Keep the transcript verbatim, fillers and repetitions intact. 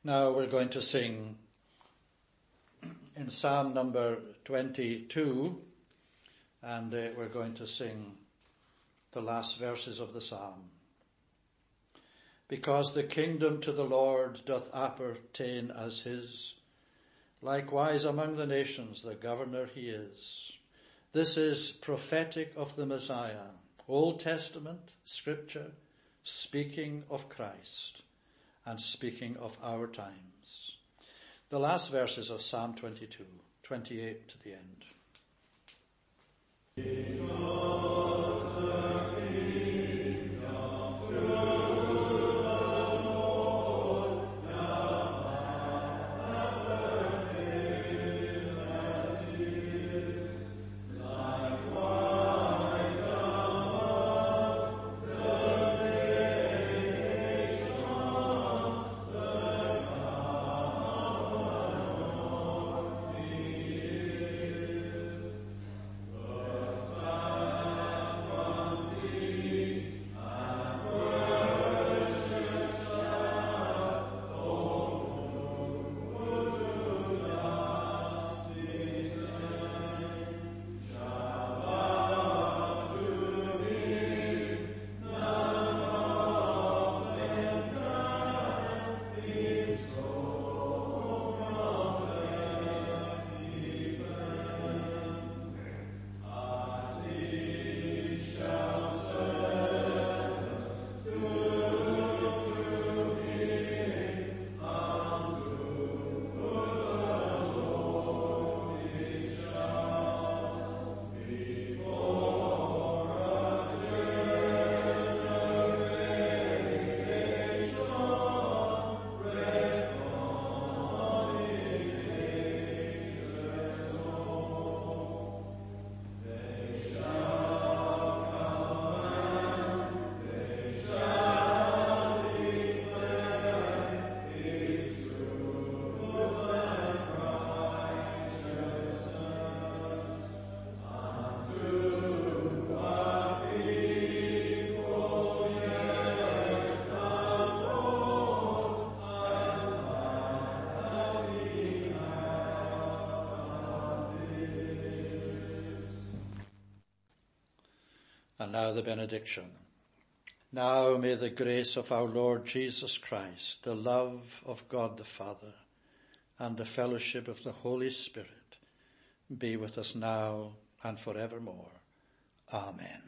Now we're going to sing in Psalm number twenty-two, and uh, we're going to sing the last verses of the psalm. Because the kingdom to the Lord doth appertain as his, likewise among the nations the governor he is. This is prophetic of the Messiah, Old Testament, Scripture, speaking of Christ and speaking of our times. The last verses of Psalm twenty-two, twenty-eight to the end. And now the benediction. Now may the grace of our Lord Jesus Christ, the love of God the Father, and the fellowship of the Holy Spirit be with us now and forevermore. Amen.